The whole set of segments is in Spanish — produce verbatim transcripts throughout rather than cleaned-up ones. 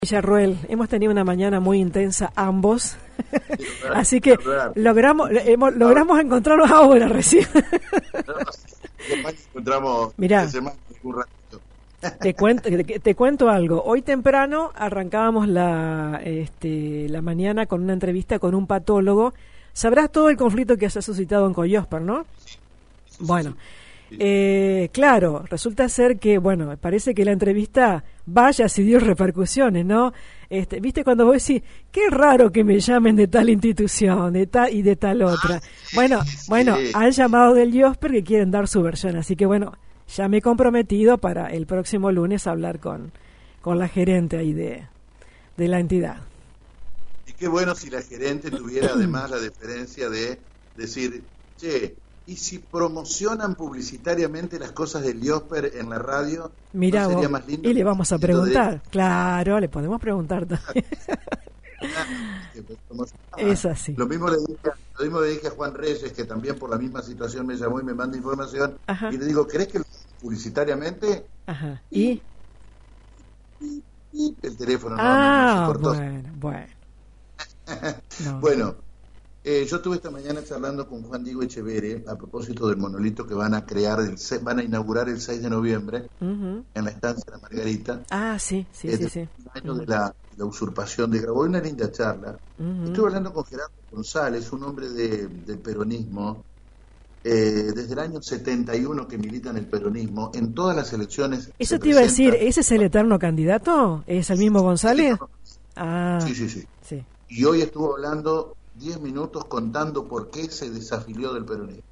Villarroel, hemos tenido una mañana muy intensa ambos, así que logramos hemos, logramos encontrarnos ahora recién. Encontramos Mirá, un ratito. Te cuento, te cuento algo. Hoy temprano arrancábamos la, este, la mañana con una entrevista con un patólogo. Sabrás todo el conflicto que se ha suscitado en Coyóspar, ¿no? Bueno, eh, claro, resulta ser que, bueno, parece que la entrevista, vaya si dio repercusiones, ¿no? Este, viste cuando vos decís, qué raro que me llamen de tal institución, de tal y de tal otra. Bueno, bueno, han llamado del Coyóspar que quieren dar su versión, así que bueno, ya me he comprometido para el próximo lunes hablar con, con la gerente ahí de, de la entidad. Y qué bueno si la gerente tuviera además la deferencia de decir, che, ¿y si promocionan publicitariamente las cosas del Coyóspar en la radio? Mirá, ¿no sería vos, más lindo? Y le vamos a preguntar, claro, le podemos preguntar también. Es así. Lo mismo, le dije, lo mismo le dije a Juan Reyes, que también por la misma situación me llamó y me manda información. Ajá. Y le digo, ¿querés que lo publicitariamente? Ajá. ¿Y? Y, y el teléfono ah, no, no se cortó. Bueno, bueno. No. Bueno, eh, yo estuve esta mañana charlando con Juan Diego Echeverre a propósito del monolito que van a crear, el, van a inaugurar el seis de noviembre uh-huh. en la estancia de la Margarita. Ah, sí, sí, eh, sí, sí. El año uh-huh. de la, la usurpación de Grabois, una linda charla. Uh-huh. Estuve hablando con Gerardo González, un hombre de, del peronismo, eh, desde el año setenta y uno que milita en el peronismo, en todas las elecciones. Eso te iba a decir, ¿ese es el eterno candidato? ¿Es el mismo González? Ah, sí, sí, sí, sí. Y hoy estuvo hablando diez minutos contando por qué se desafilió del peronismo.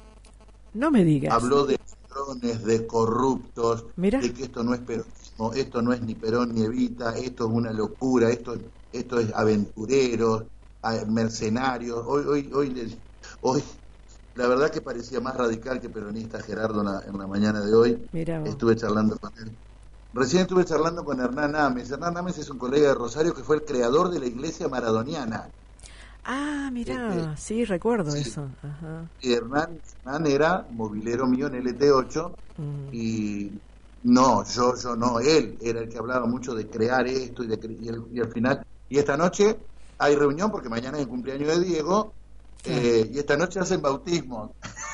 No me digas. Habló de ladrones, de corruptos, Mira. de que esto no es peronismo, esto no es ni Perón ni Evita, esto es una locura, esto, esto es aventureros, mercenarios. Hoy, hoy, hoy, hoy, la verdad que parecía más radical que peronista Gerardo en la, en la mañana de hoy. Mira vos. Estuve charlando con él. Recién estuve charlando con Hernán Ames. Hernán Ames es un colega de Rosario que fue el creador de la iglesia maradoniana. Ah, mira, este, sí, recuerdo sí. eso. Ajá. Y Hernán, Hernán era movilero mío en L T ocho mm. y no, yo yo no, él era el que hablaba mucho de crear esto y, de, y, el, y al final, y esta noche hay reunión porque mañana es el cumpleaños de Diego sí. eh, y esta noche hacen bautismo.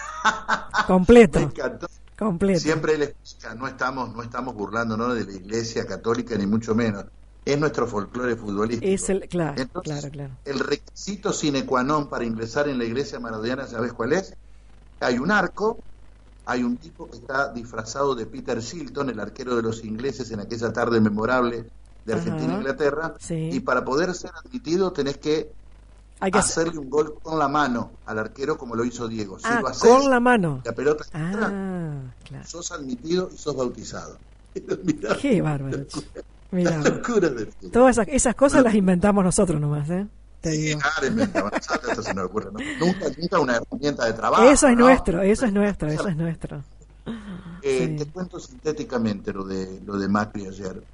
Completo. Me encantó. Completo. Siempre él explica, no estamos, no estamos burlándonos de la iglesia católica ni mucho menos. Es nuestro folclore futbolístico. Es el, claro, Entonces, claro, claro. El requisito sine qua non para ingresar en la iglesia maradoniana, ¿sabes cuál es? Hay un arco, hay un tipo que está disfrazado de Peter Shilton, el arquero de los ingleses en aquella tarde memorable de Argentina e Inglaterra, sí. y para poder ser admitido tenés que, hay que hacerle un gol con la mano al arquero como lo hizo Diego. Si ah, lo haces, con la mano. La pelota ah, entra, claro. Sos admitido y sos bautizado. Mirá, qué bárbaro. Mira, todas esas, esas cosas bueno, las inventamos nosotros nomás, ¿eh? Te digo. Claro, inventamos nosotros, esto se nos ocurre, ¿no? Nunca, nunca una herramienta de trabajo. Eso es ¿no? nuestro, eso es nuestro, eso es nuestro. Eh, sí. Te cuento sintéticamente lo de lo de Macri ayer.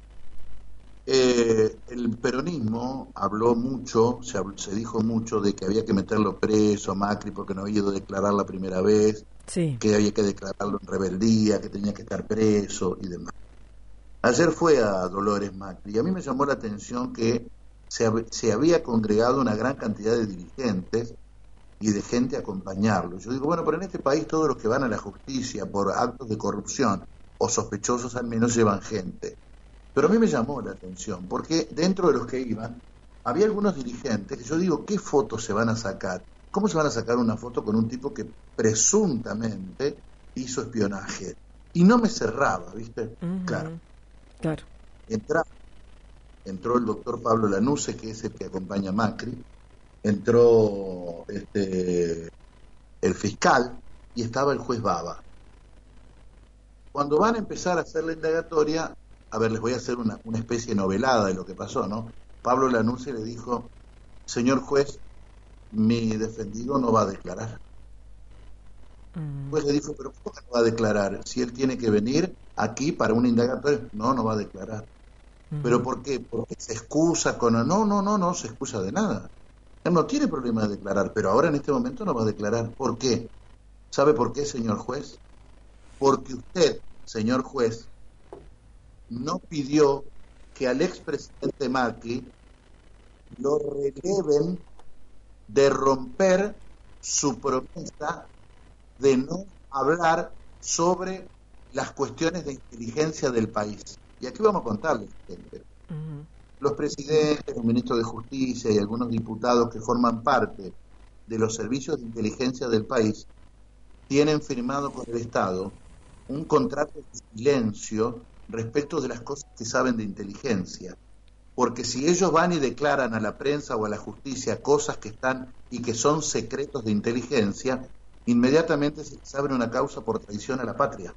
Eh, el peronismo habló mucho, se, habló, se dijo mucho de que había que meterlo preso a Macri porque no había ido a declarar la primera vez, sí. que había que declararlo en rebeldía, que tenía que estar preso y demás. Ayer fue a Dolores Macri y a mí me llamó la atención que se, se había congregado una gran cantidad de dirigentes y de gente a acompañarlo. Yo digo, bueno, pero en este país todos los que van a la justicia por actos de corrupción o sospechosos al menos llevan gente. Pero a mí me llamó la atención porque dentro de los que iban había algunos dirigentes que yo digo, ¿qué fotos se van a sacar? ¿Cómo se van a sacar una foto con un tipo que presuntamente hizo espionaje? Y no me cerraba, ¿viste? Uh-huh. Claro. Claro. Entra, entró el doctor Pablo Lanuse, que es el que acompaña a Macri, entró este, el fiscal y estaba el juez Baba. Cuando van a empezar a hacer la indagatoria, a ver, les voy a hacer una, una especie de novelada de lo que pasó, ¿no? Pablo Lanuse le dijo, señor juez, mi defendido no va a declarar. El juez le dijo, pero ¿cómo que no va a declarar? Si él tiene que venir aquí para una indagatoria, no, no va a declarar. Uh-huh. ¿Pero por qué? Porque se excusa con... No, no, no, no se excusa de nada. Él no tiene problema de declarar, pero ahora en este momento no va a declarar. ¿Por qué? ¿Sabe por qué, señor juez? Porque usted, señor juez, no pidió que al expresidente Macri lo releven de romper su promesa de no hablar sobre las cuestiones de inteligencia del país. Y aquí vamos a contarles, gente. Uh-huh. Los presidentes, los ministros de Justicia y algunos diputados que forman parte de los servicios de inteligencia del país tienen firmado con el Estado un contrato de silencio respecto de las cosas que saben de inteligencia. Porque si ellos van y declaran a la prensa o a la justicia cosas que están y que son secretos de inteligencia, inmediatamente se les abre una causa por traición a la patria.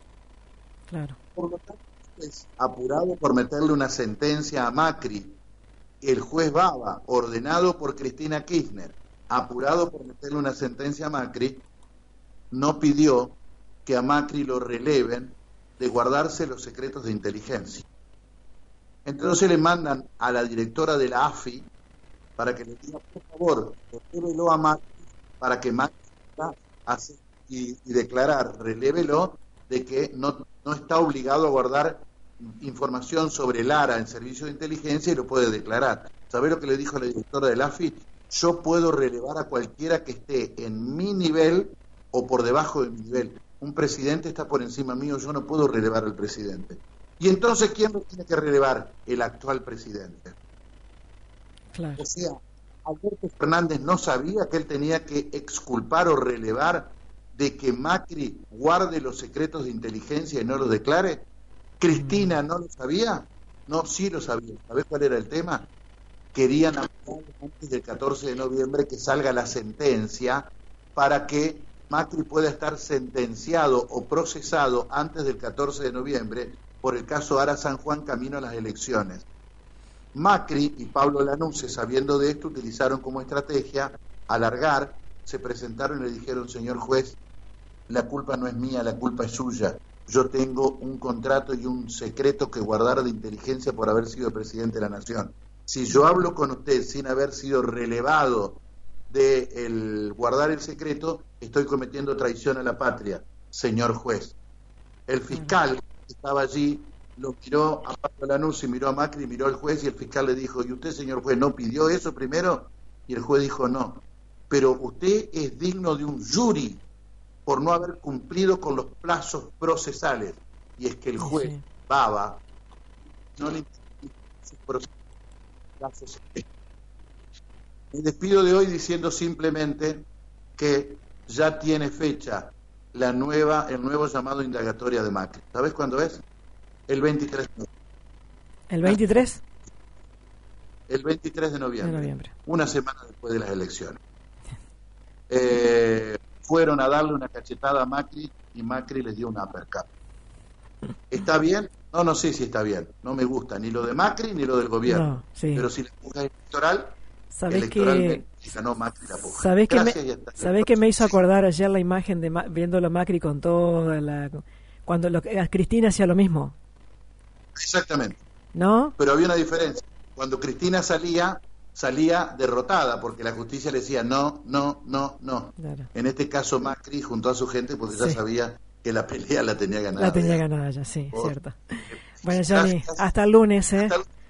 Claro. Por lo tanto, es apurado por meterle una sentencia a Macri. El juez Baba, ordenado por Cristina Kirchner, apurado por meterle una sentencia a Macri, no pidió que a Macri lo releven de guardarse los secretos de inteligencia. Entonces le mandan a la directora de la A F I para que le diga, por favor, relévelo a Macri, para que Macri hace y, y declarar, relévelo de que no, no está obligado a guardar información sobre Lara en servicio de inteligencia y lo puede declarar. ¿Sabés lo que le dijo la directora de la A F I? Yo puedo relevar a cualquiera que esté en mi nivel o por debajo de mi nivel. Un presidente está por encima mío, yo no puedo relevar al presidente. Y entonces, ¿quién lo tiene que relevar? El actual presidente. Claro. O sea, Alberto Fernández no sabía que él tenía que exculpar o relevar de que Macri guarde los secretos de inteligencia y no los declare. ¿Cristina no lo sabía? No, sí lo sabía. ¿Sabés cuál era el tema? Querían antes del catorce de noviembre que salga la sentencia para que Macri pueda estar sentenciado o procesado antes del catorce de noviembre por el caso Ara San Juan camino a las elecciones. Macri y Pablo Lanuse, sabiendo de esto, utilizaron como estrategia alargar, se presentaron y le dijeron, señor juez, la culpa no es mía, la culpa es suya. Yo tengo un contrato y un secreto que guardar de inteligencia por haber sido presidente de la nación. Si yo hablo con usted sin haber sido relevado de el guardar el secreto, estoy cometiendo traición a la patria, señor juez. El fiscal que estaba allí lo miró a Pablo Lanuse, miró a Macri, miró al juez y el fiscal le dijo, ¿y usted, señor juez, no pidió eso primero? Y el juez dijo, no, pero usted es digno de un jury por no haber cumplido con los plazos procesales. Y es que el juez sí. Baba no le plazos. Me despido de hoy diciendo simplemente que ya tiene fecha la nueva, el nuevo llamado indagatoria de Macri. ¿Sabes cuándo es? El veintitrés de noviembre. ¿El veintitrés? El veintitrés de noviembre, de noviembre. Una semana después de las elecciones. Eh, fueron a darle una cachetada a Macri y Macri les dio una uppercut. ¿Está bien? No, no sé si está bien. No me gusta ni lo de Macri ni lo del gobierno. No, sí. Pero si la puja es electoral, electoralmente que... ganó Macri la puja. ¿Sabés que me, ¿sabés que me hizo acordar ayer la imagen de Ma- viéndolo Macri con toda la... cuando lo, Cristina hacía lo mismo? Exactamente. ¿No? Pero había una diferencia. Cuando Cristina salía, salía derrotada, porque la justicia le decía no, no, no, no. Claro. En este caso Macri juntó a su gente porque sí. ya sabía que la pelea la tenía ganada. La tenía ganada ya, sí, oh. cierto. Bueno, Johnny, hasta el lunes, ¿eh? Hasta el...